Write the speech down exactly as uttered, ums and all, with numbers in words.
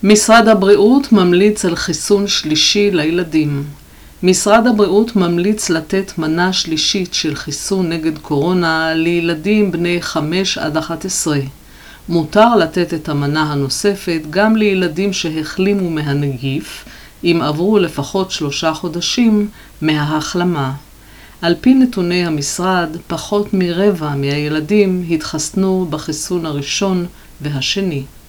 משרד הבריאות ממליץ על חיסון שלישי לילדים. משרד הבריאות ממליץ לתת מנה שלישית של חיסון נגד קורונה לילדים בני חמש עד אחת עשרה. מותר לתת את המנה הנוספת גם לילדים שהחלימו מהנגיף, אם עברו לפחות שלושה חודשים מההחלמה. על פי נתוני המשרד, פחות מרבע מהילדים התחסנו בחיסון הראשון והשני.